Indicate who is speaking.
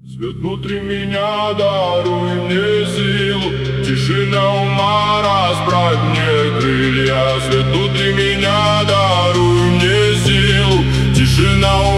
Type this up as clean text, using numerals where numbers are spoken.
Speaker 1: Свет внутри меня, даруй мне силу, тишина ума, расправь мне крылья. Свет внутри меня, даруй мне силу, тишина ума.